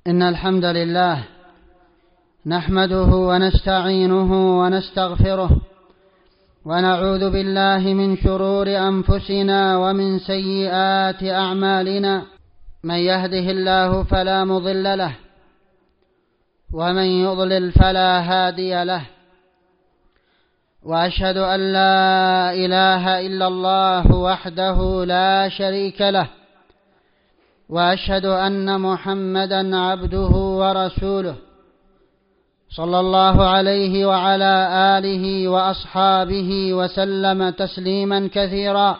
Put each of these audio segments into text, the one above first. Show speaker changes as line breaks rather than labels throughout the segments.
إن الحمد لله نحمده ونستعينه ونستغفره ونعوذ بالله من شرور أنفسنا ومن سيئات أعمالنا. من يهده الله فلا مضل له ومن يضلل فلا هادي له، وأشهد أن لا إله إلا الله وحده لا شريك له، وأشهد أن محمدا عبده ورسوله صلى الله عليه وعلى آله وأصحابه وسلم تسليما كثيرا.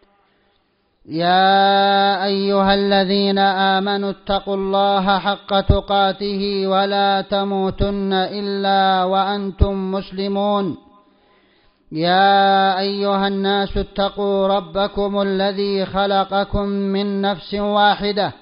يا أيها الذين آمنوا اتقوا الله حق تقاته ولا تموتن إلا وأنتم مسلمون. يا أيها الناس اتقوا ربكم الذي خلقكم من نفس واحدة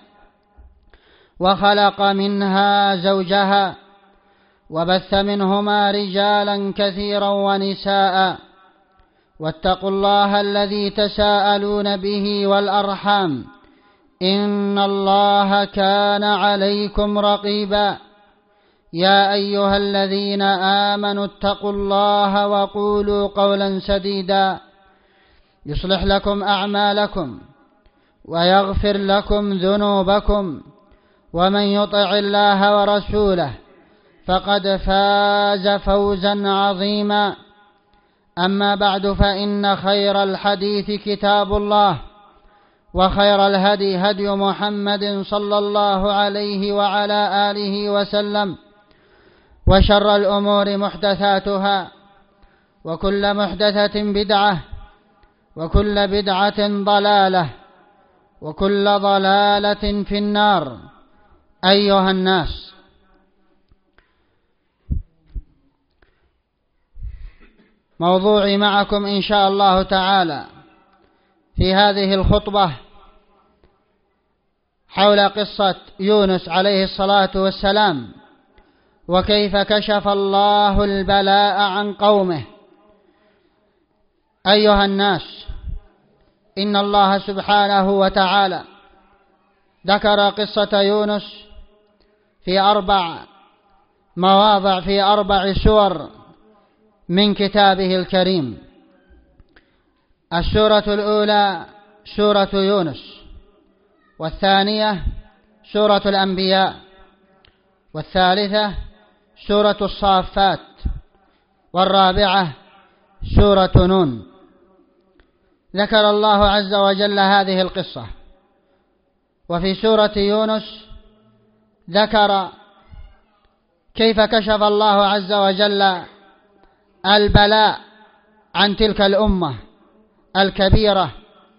وخلق منها زوجها وبث منهما رجالا كثيرا ونساء، واتقوا الله الذي تساءلون به والأرحام إن الله كان عليكم رقيبا. يا أيها الذين آمنوا اتقوا الله وقولوا قولا سديدا يصلح لكم أعمالكم ويغفر لكم ذنوبكم، ومن يطع الله ورسوله فقد فاز فوزا عظيما. أما بعد، فإن خير الحديث كتاب الله، وخير الهدي هدي محمد صلى الله عليه وعلى آله وسلم، وشر الأمور محدثاتها، وكل محدثة بدعة، وكل بدعة ضلالة، وكل ضلالة في النار. أيها الناس، موضوعي معكم إن شاء الله تعالى في هذه الخطبة حول قصة يونس عليه الصلاة والسلام، وكيف كشف الله البلاء عن قومه. أيها الناس، إن الله سبحانه وتعالى ذكر قصة يونس في 4 مواضع في 4 سور من كتابه الكريم. السورة الأولى سورة يونس، والثانية سورة الأنبياء، والثالثة سورة الصافات، والرابعة سورة نون. ذكر الله عز وجل هذه القصة. وفي سورة يونس ذكر كيف كشف الله عز وجل البلاء عن تلك الأمة الكبيرة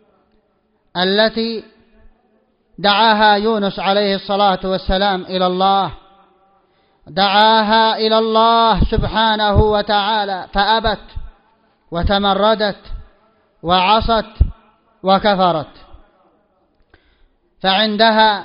التي دعاها يونس عليه الصلاة والسلام إلى الله، دعاها إلى الله سبحانه وتعالى فأبت وتمردت وعصت وكفرت. فعندها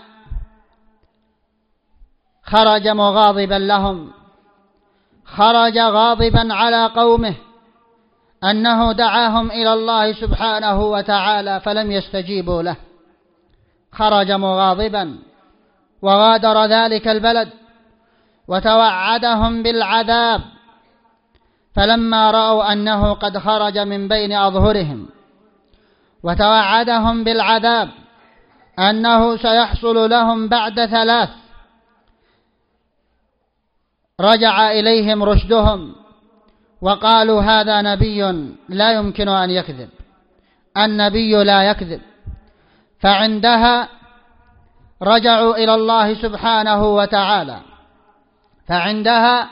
خرج مغاضبا لهم، خرج غاضبا على قومه أنه دعاهم إلى الله سبحانه وتعالى فلم يستجيبوا له. خرج مغاضبا وغادر ذلك البلد وتوعدهم بالعذاب، فلما رأوا أنه قد خرج من بين أظهرهم وتوعدهم بالعذاب أنه سيحصل لهم بعد 3، رجع إليهم رشدهم وقالوا هذا نبي لا يمكن أن يكذب، النبي لا يكذب. فعندها رجعوا إلى الله سبحانه وتعالى، فعندها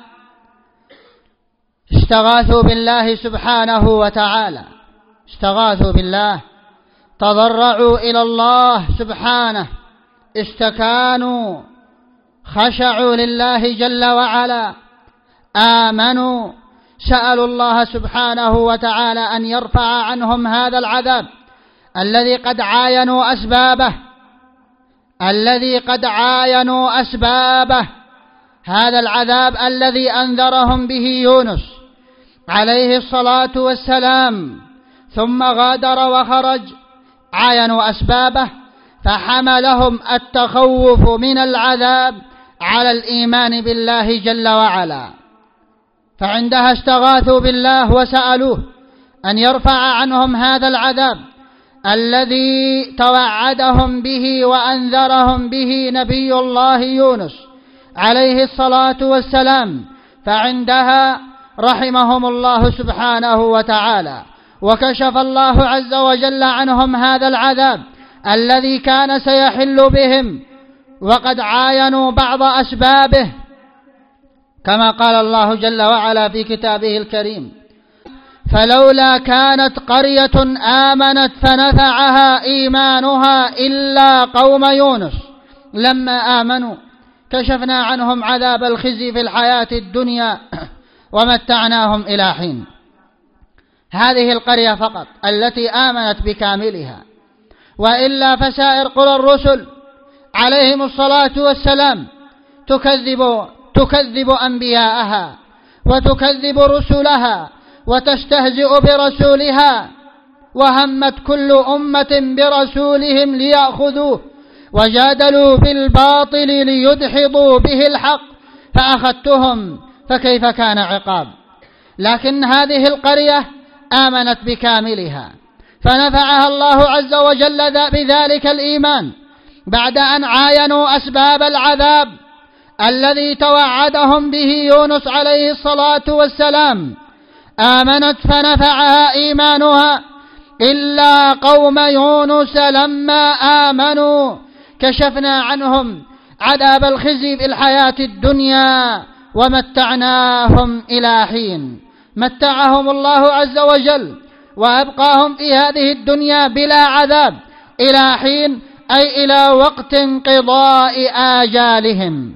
استغاثوا بالله سبحانه وتعالى، استغاثوا بالله، تضرعوا إلى الله سبحانه، استكانوا، خشعوا لله جل وعلا، آمنوا، سألوا الله سبحانه وتعالى أن يرفع عنهم هذا العذاب الذي قد عاينوا أسبابه، الذي قد عاينوا أسبابه، هذا العذاب الذي أنذرهم به يونس عليه الصلاة والسلام، ثم غادر وخرج، عاينوا أسبابه، فحملهم التخوف من العذاب على الإيمان بالله جل وعلا، فعندها استغاثوا بالله وسألوه أن يرفع عنهم هذا العذاب الذي توعدهم به وأنذرهم به نبي الله يونس عليه الصلاة والسلام. فعندها رحمهم الله سبحانه وتعالى، وكشف الله عز وجل عنهم هذا العذاب الذي كان سيحل بهم، وقد عاينوا بعض أسبابه، كما قال الله جل وعلا في كتابه الكريم: فلولا كانت قرية آمنت فنفعها إيمانها إلا قوم يونس لما آمنوا كشفنا عنهم عذاب الخزي في الحياة الدنيا ومتعناهم إلى حين. هذه القرية فقط التي آمنت بكاملها، وإلا فسائر قرى الرسل عليهم الصلاة والسلام تكذب أنبياءها وتكذب رسلها وتستهزئ برسولها، وهمت كل أمة برسولهم ليأخذوه، وجادلوا بالباطل ليدحضوا به الحق فأخذتهم، فكيف كان عقاب. لكن هذه القرية آمنت بكاملها، فنفعها الله عز وجل بذلك الإيمان بعد أن عاينوا أسباب العذاب الذي توعدهم به يونس عليه الصلاة والسلام. آمنت فنفعها إيمانها إلا قوم يونس لما آمنوا كشفنا عنهم عذاب الخزي في الحياة الدنيا ومتعناهم إلى حين. متعهم الله عز وجل وأبقاهم في هذه الدنيا بلا عذاب إلى حين، أي إلى وقت انقضاء آجالهم.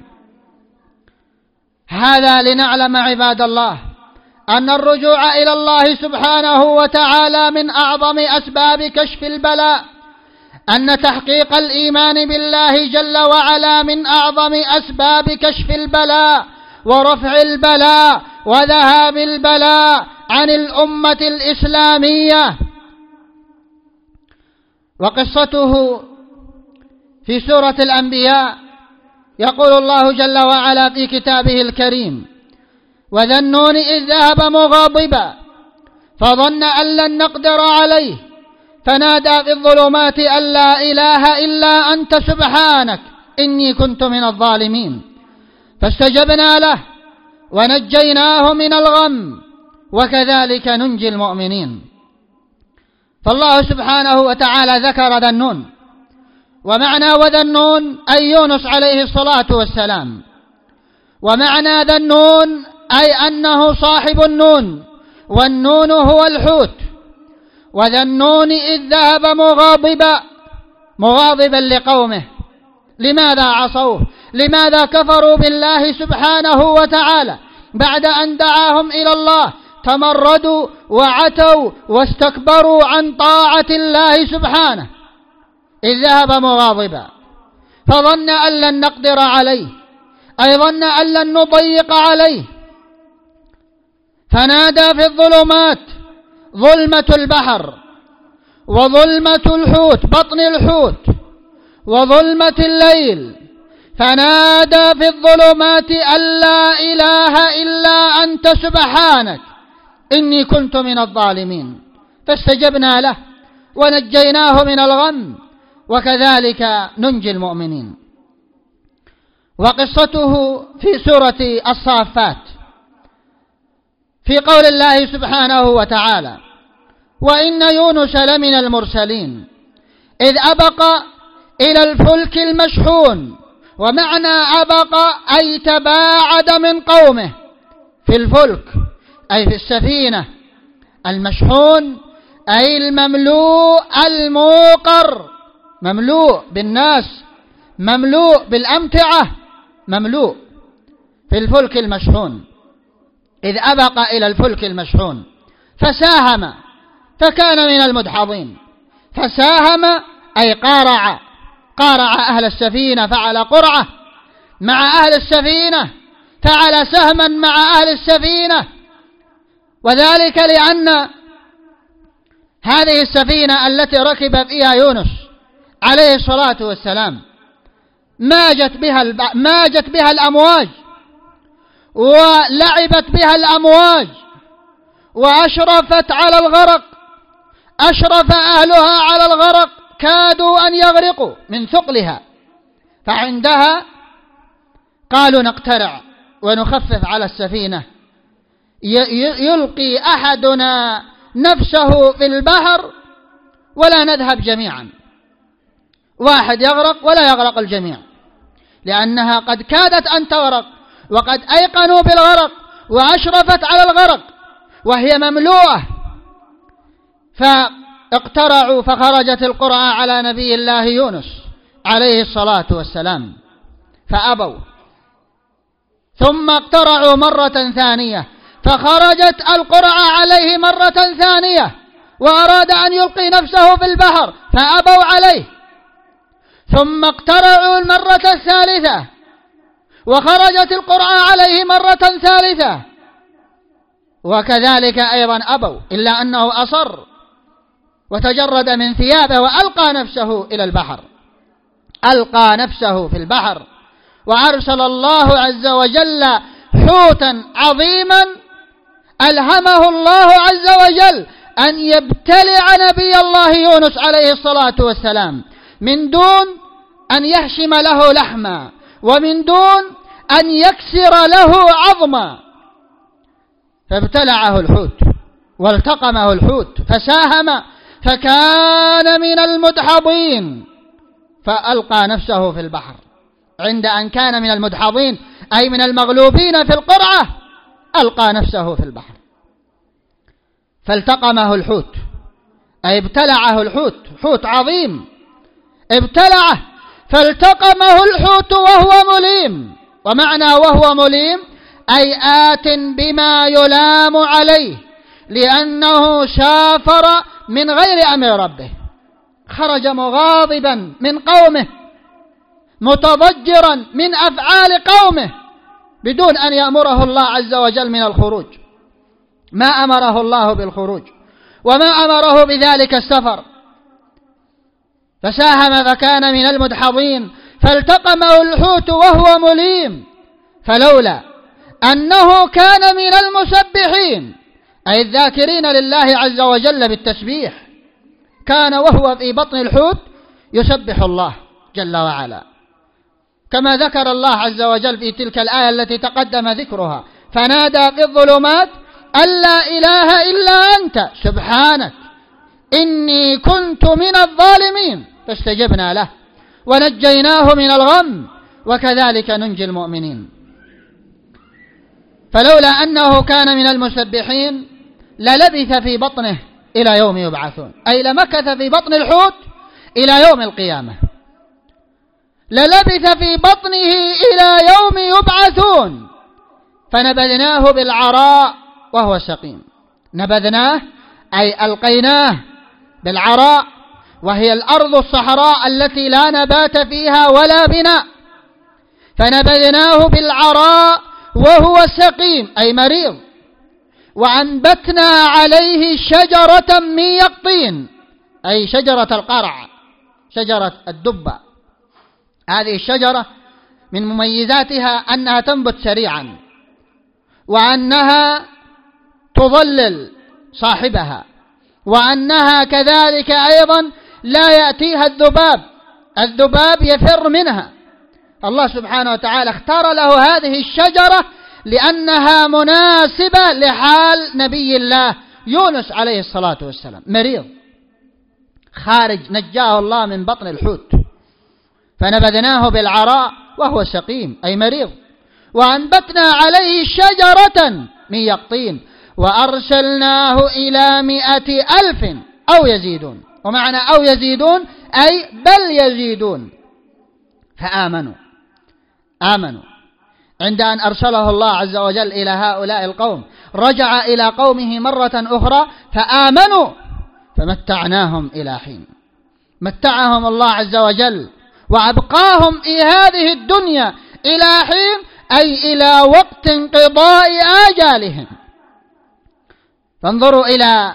هذا لنعلم عباد الله أن الرجوع إلى الله سبحانه وتعالى من أعظم أسباب كشف البلاء، أن تحقيق الإيمان بالله جل وعلا من أعظم أسباب كشف البلاء ورفع البلاء وذهاب البلاء عن الأمة الإسلامية. وقصته في سورة الأنبياء يقول الله جل وعلا في كتابه الكريم: وذا النون إذ ذهب مغاضبا فظن أن لن نقدر عليه فنادى في الظلمات أن لا إله إلا أنت سبحانك إني كنت من الظالمين فاستجبنا له ونجيناه من الغم وكذلك ننجي المؤمنين. فالله سبحانه وتعالى ذكر ذا النون، ومعنى وذا النون أي يونس عليه الصلاة والسلام، ومعنى ذا النون أي أنه صاحب النون، والنون هو الحوت. وذا النون إذ ذهب مغاضبا لقومه. لماذا عصوه؟ لماذا كفروا بالله سبحانه وتعالى بعد أن دعاهم إلى الله؟ تمردوا وعتوا واستكبروا عن طاعة الله سبحانه. إذ ذهب مغاضبا فظن أن لن نقدر عليه، أي ظن أن لن نضيق عليه، فنادى في الظلمات، ظلمة البحر وظلمة الحوت بطن الحوت وظلمة الليل، فنادى في الظلمات أن لا إله إلا أنت سبحانك إني كنت من الظالمين فاستجبنا له ونجيناه من الغم وكذلك ننجي المؤمنين. وقصته في سورة الصافات في قول الله سبحانه وتعالى: وإن يونس لمن المرسلين إذ أبق إلى الفلك المشحون. ومعنى أبق أي تباعد من قومه في الفلك أي في السفينة، المشحون أي المملوء الموقر، مملوء بالناس، مملوء بالأمتعة، مملوء في الفلك المشحون. إذ أبق إلى الفلك المشحون فساهم فكان من المدحضين. فساهم أي قارع أهل السفينة، فعل قرعة مع أهل السفينة، فعل سهما مع أهل السفينة، وذلك لأن هذه السفينة التي ركب فيها يونس عليه الصلاة والسلام ماجت بها الأمواج ولعبت بها الأمواج وأشرفت على الغرق، أشرف أهلها على الغرق، كادوا أن يغرقوا من ثقلها، فعندها قالوا نقترع ونخفف على السفينة، يلقي أحدنا نفسه في البحر ولا نذهب جميعا، واحد يغرق ولا يغرق الجميع، لأنها قد كادت أن تغرق وقد أيقنوا بالغرق وأشرفت على الغرق وهي مملوءة، فاقترعوا فخرجت القرعة على نبي الله يونس عليه الصلاة والسلام فأبوا، ثم اقترعوا مرة ثانية فخرجت القرعة عليه مرة ثانية وأراد أن يلقي نفسه في البحر فأبوا عليه، ثم اقترعوا المرة الثالثة وخرجت القرعة عليه مرة ثالثة وكذلك أيضا أبوا، إلا أنه أصر وتجرد من ثيابه وألقى نفسه إلى البحر، ألقى نفسه في البحر، وأرسل الله عز وجل حوتا عظيما ألهمه الله عز وجل أن يبتلع نبي الله يونس عليه الصلاة والسلام من دون أن يهشم له لحما ومن دون أن يكسر له عظما، فابتلعه الحوت والتقمه الحوت فساهم فكان من المدحضين، فألقى نفسه في البحر. عند أن كان من المدحضين أي من المغلوبين في القرعة ألقى نفسه في البحر، فالتقمه الحوت أي ابتلعه الحوت، حوت عظيم ابتلعه فالتقمه الحوت وهو مليم، ومعنى وهو مليم أي آت بما يلام عليه، لأنه سافر من غير أمر ربه، خرج مغاضبا من قومه متضجرا من أفعال قومه بدون أن يأمره الله عز وجل من الخروج، ما أمره الله بالخروج وما أمره بذلك السفر، فساهم فكان من المدحضين فالتقمه الحوت وهو مليم، فلولا أنه كان من المسبحين أي الذاكرين لله عز وجل بالتسبيح كان وهو في بطن الحوت يسبح الله جل وعلا، كما ذكر الله عز وجل في تلك الآية التي تقدم ذكرها فنادى في الظلمات أن لا إله إلا أنت سبحانك إني كنت من الظالمين، فاستجبنا له ونجيناه من الغم وكذلك ننجي المؤمنين. فلولا أنه كان من المسبحين للبث في بطنه إلى يوم يبعثون، أي لمكث في بطن الحوت إلى يوم القيامة، للبث في بطنه إلى يوم يبعثون، فنبذناه بالعراء وهو سقيم، نبذناه أي ألقيناه بالعراء وهي الأرض الصحراء التي لا نبات فيها ولا بناء، فنبذناه بالعراء وهو سقيم أي مريض، وأنبتنا عليه شجرة من يقطين أي شجرة القرع، شجرة الدبة، هذه الشجرة من مميزاتها أنها تنبت سريعا وأنها تظلل صاحبها، وأنها كذلك أيضا لا يأتيها الذباب يفر منها، الله سبحانه وتعالى اختار له هذه الشجرة لأنها مناسبة لحال نبي الله يونس عليه الصلاة والسلام، مريض خارج نجاه الله من بطن الحوت، فنبذناه بالعراء وهو سقيم أي مريض، وأنبتنا عليه شجرة من يقطين وأرسلناه إلى 100,000 أو يزيدون، ومعنى أو يزيدون أي بل يزيدون، فآمنوا عند أن أرسله الله عز وجل إلى هؤلاء القوم، رجع إلى قومه مرة أخرى فآمنوا فمتعناهم إلى حين، متعهم الله عز وجل وأبقاهم في هذه الدنيا إلى حين أي إلى وقت انقضاء آجالهم. فانظروا إلى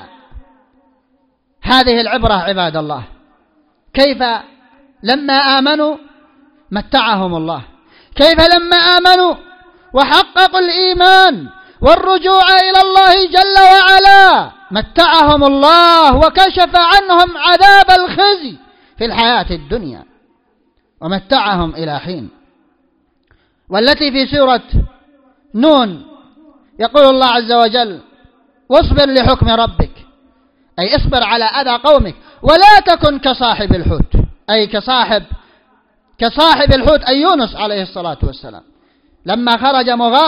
هذه العبرة عباد الله، كيف لما آمنوا متعهم الله. كيف لما آمنوا وحققوا الإيمان والرجوع إلى الله جل وعلا متعهم الله وكشف عنهم عذاب الخزي في الحياة الدنيا ومتعهم إلى حين. والتي في سورة نون يقول الله عز وجل: واصبر لحكم ربك، أي اصبر على أذى قومك، ولا تكن كصاحب الحوت، أي كصاحب الحوت، أي يونس عليه الصلاة والسلام، لما خرج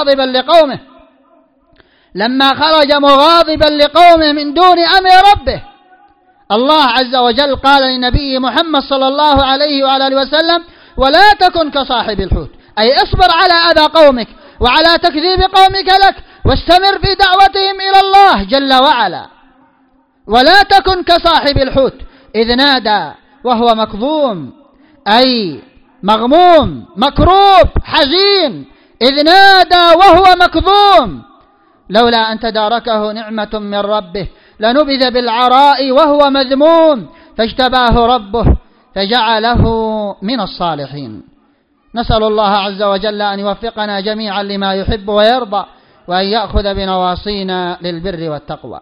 مغاضبا لقومه من دون أمر ربه. الله عز وجل قال لنبي محمد صلى الله عليه وعلى آله وسلم: ولا تكن كصاحب الحوت، أي اصبر على أذى قومك وعلى تكذيب قومك لك، واستمر في دعوتهم إلى الله جل وعلا. ولا تكن كصاحب الحوت إذ نادى وهو مكظوم، أي مغموم مكروب حزين، إذ نادى وهو مكظوم لولا أن تداركه نعمة من ربه لنبذ بالعراء وهو مذموم فاجتباه ربه فجعله من الصالحين. نسأل الله عز وجل أن يوفقنا جميعا لما يحب ويرضى، وأن يأخذ بنواصينا للبر والتقوى.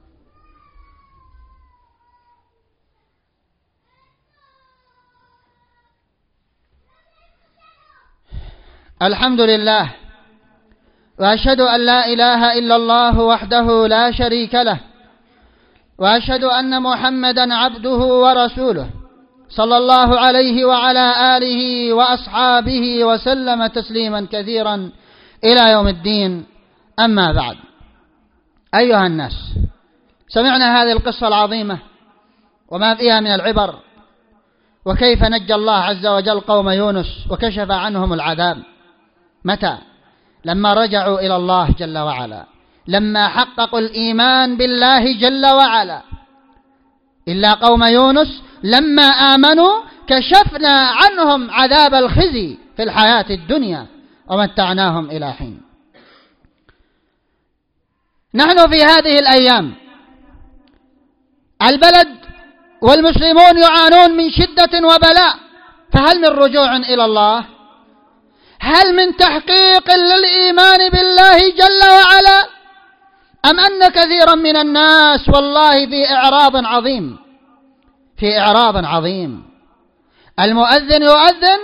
الحمد لله، وأشهد أن لا إله إلا الله وحده لا شريك له، وأشهد أن محمدا عبده ورسوله صلى الله عليه وعلى آله وأصحابه وسلم تسليما كثيرا إلى يوم الدين. أما بعد، أيها الناس، سمعنا هذه القصة العظيمة وما فيها من العبر، وكيف نجى الله عز وجل قوم يونس وكشف عنهم العذاب. متى؟ لما رجعوا إلى الله جل وعلا، لما حققوا الإيمان بالله جل وعلا. إلا قوم يونس لما آمنوا كشفنا عنهم عذاب الخزي في الحياة الدنيا ومتعناهم إلى حين. نحن في هذه الأيام البلد والمسلمون يعانون من شدة وبلاء، فهل من رجوع إلى الله؟ هل من تحقيق للإيمان بالله جل وعلا؟ أم أن كثيرا من الناس والله في إعراض عظيم، المؤذن يؤذن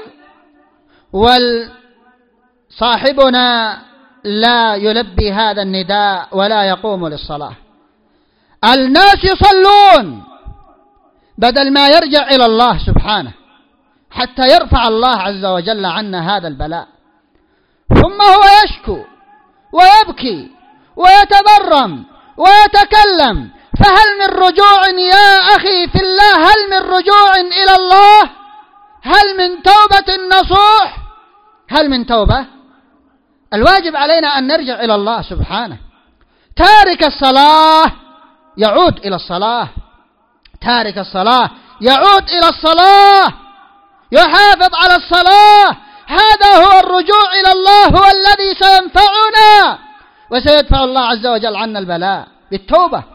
وصاحبنا لا يلبي هذا النداء ولا يقوم للصلاة. الناس يصلون بدل ما يرجع إلى الله سبحانه حتى يرفع الله عز وجل عنا هذا البلاء، ثم هو يشكو ويبكي ويتبرم ويتكلم. فهل من رجوع يا أخي في الله؟ هل من رجوع إلى الله؟ هل من توبة نصوح؟ هل من توبة؟ الواجب علينا أن نرجع إلى الله سبحانه. تارك الصلاة يعود إلى الصلاة، تارك الصلاة يعود إلى الصلاة، يحافظ على الصلاة. هذا هو الرجوع إلى الله، هو الذي سينفعنا وسيدفع الله عز وجل عنا البلاء بالتوبة.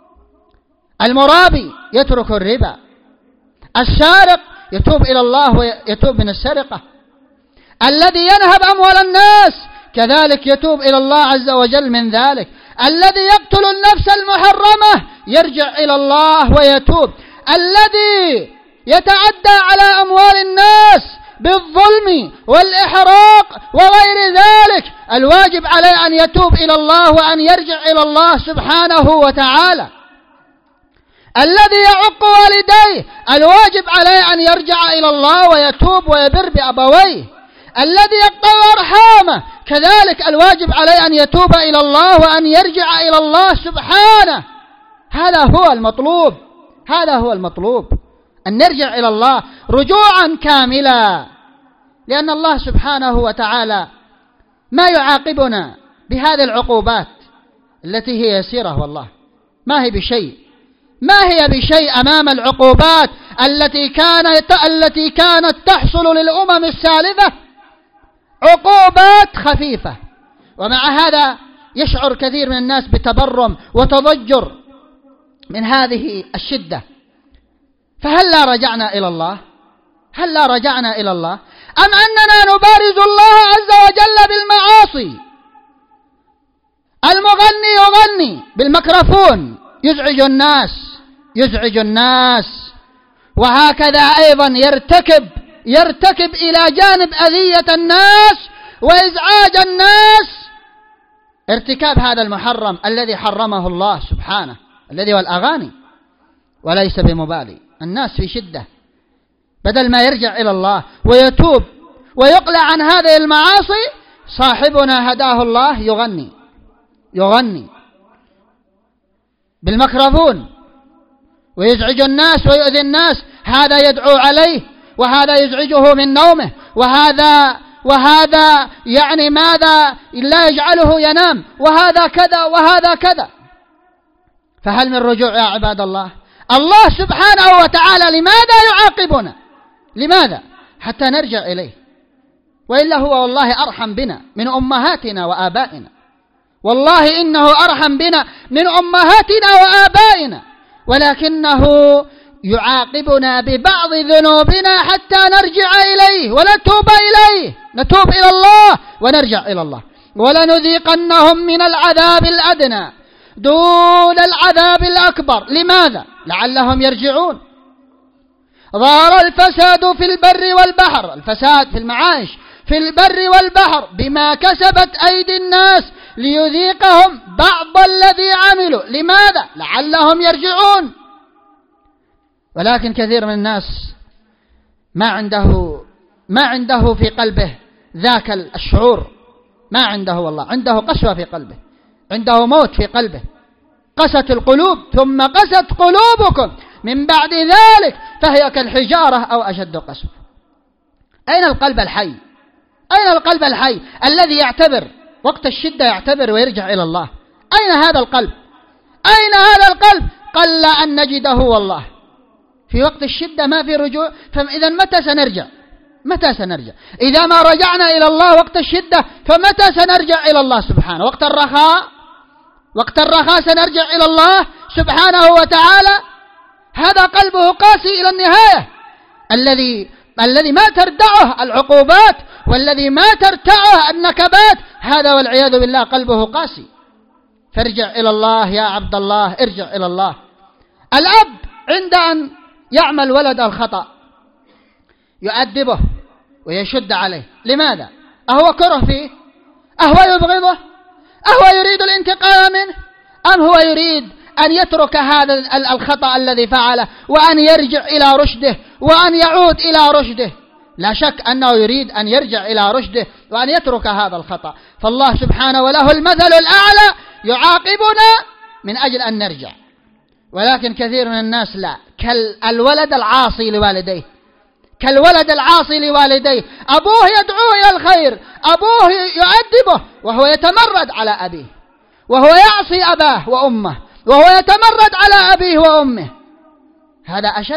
المرابي يترك الربا، السارق يتوب إلى الله ويتوب من السرقة، الذي ينهب أموال الناس كذلك يتوب إلى الله عز وجل من ذلك، الذي يقتل النفس المحرمة يرجع إلى الله ويتوب، الذي يتعدى على أموال الناس بالظلم والإحراق وغير ذلك الواجب عليه أن يتوب إلى الله وأن يرجع إلى الله سبحانه وتعالى. الذي يعق والديه الواجب عليه أن يرجع إلى الله ويتوب ويبر بأبويه. الذي يقطع أرحامه كذلك الواجب عليه أن يتوب إلى الله وأن يرجع إلى الله سبحانه. هذا هو المطلوب، هذا هو المطلوب، أن نرجع إلى الله رجوعا كاملا، لأن الله سبحانه وتعالى ما يعاقبنا بهذه العقوبات التي هي يسيرة، والله ما هي بشيء أمام العقوبات التي كانت تحصل للأمم السالفة، عقوبات خفيفة. ومع هذا يشعر كثير من الناس بتبرم وتضجر من هذه الشدة. فهل لا رجعنا إلى الله؟ هل لا رجعنا إلى الله؟ أم أننا نبارز الله عز وجل بالمعاصي؟ المغني يغني بالميكروفون يزعج الناس، وهكذا أيضا يرتكب إلى جانب أذية الناس وإزعاج الناس ارتكاب هذا المحرم الذي حرمه الله سبحانه، الذي هو الأغاني، وليس بمبالي. الناس في شدة، بدل ما يرجع إلى الله ويتوب ويقلع عن هذه المعاصي، صاحبنا هداه الله يغني بالميكروفون ويزعج الناس ويؤذي الناس. هذا يدعو عليه، وهذا يزعجه من نومه، وهذا يعني ماذا لا يجعله ينام، وهذا كذا وهذا كذا. فهل من رجوع يا عباد الله؟ الله سبحانه وتعالى لماذا يعاقبنا؟ لماذا؟ حتى نرجع إليه، وإلا هو والله أرحم بنا من أمهاتنا وآبائنا، والله إنه أرحم بنا من أمهاتنا وآبائنا، ولكنه يعاقبنا ببعض ذنوبنا حتى نرجع إليه ونتوب إليه، نتوب إلى الله ونرجع إلى الله. ولنذيقنهم من العذاب الأدنى دون العذاب الأكبر. لماذا؟ لعلهم يرجعون. ظهر الفساد في البر والبحر، الفساد في المعايش في البر والبحر بما كسبت أيدي الناس ليذيقهم بعض الذي عملوا. لماذا؟ لعلهم يرجعون. ولكن كثير من الناس ما عنده في قلبه ذاك الشعور، ما عنده والله، عنده قسوة في قلبه، عنده موت في قلبه. قست القلوب ثم قست قلوبكم من بعد ذلك فهي كالحجارة أو أشد قسوة. أين القلب الحي؟ أين القلب الحي الذي يعتبر وقت الشدة، يعتبر ويرجع إلى الله؟ أين هذا القلب؟ أين هذا القلب؟ قل أن نجده والله. في وقت الشدة ما في رجوع، فإذا متى سنرجع؟ متى سنرجع؟ إذا ما رجعنا إلى الله وقت الشدة فمتى سنرجع إلى الله سبحانه؟ وقت الرخاء سنرجع إلى الله سبحانه وتعالى. هذا قلبه قاسي إلى النهاية، الذي ما تردعه العقوبات والذي ما ترتعه النكبات، هذا والعياذ بالله قلبه قاسي. فارجع إلى الله يا عبد الله، ارجع إلى الله. الأب عند أن يعمل ولد الخطأ يؤدبه ويشد عليه. لماذا؟ أهو كره فيه؟ أهو يبغضه؟ أهو يريد الانتقام منه؟ أم هو يريد أن يترك هذا الخطأ الذي فعله وأن يرجع إلى رشده وأن يعود إلى رشده؟ لا شك أنه يريد أن يرجع إلى رشده وأن يترك هذا الخطأ. فالله سبحانه وله المثل الأعلى يعاقبنا من أجل أن نرجع. ولكن كثير من الناس لا، كالولد العاصي لوالديه، كالولد العاصي لوالديه. أبوه يدعوه إلى الخير، أبوه يؤدبه وهو يتمرد على أبيه، وهو يعصي أباه وأمه، وهو يتمرد على أبيه وأمه. هذا أشد.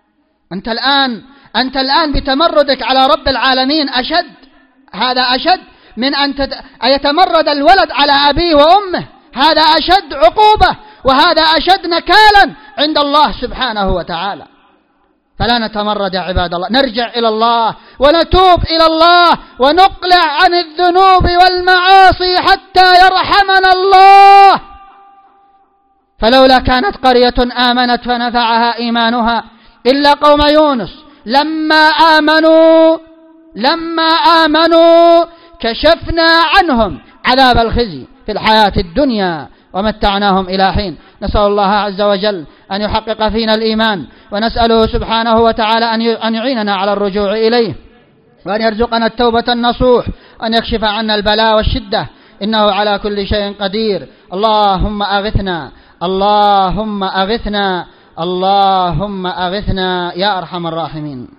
أنت الآن بتمردك على رب العالمين أشد. هذا أشد من أن يتمرد الولد على أبيه وأمه. هذا أشد عقوبة، وهذا أشد نكالا عند الله سبحانه وتعالى. فلا نتمرد يا عباد الله، نرجع إلى الله ونتوب إلى الله ونقلع عن الذنوب والمعاصي حتى يرحمنا الله. فلولا كانت قرية آمنت فنفعها إيمانها إلا قوم يونس لما آمنوا كشفنا عنهم عذاب الخزي في الحياة الدنيا ومتعناهم إلى حين. نسأل الله عز وجل أن يحقق فينا الإيمان، ونسأله سبحانه وتعالى أن يعيننا على الرجوع إليه، وأن يرزقنا التوبة النصوح، وأن يكشف عنا البلاء والشدة، إنه على كل شيء قدير. اللهم أغثنا، اللهم أغثنا، اللهم أغثنا يا أرحم الراحمين.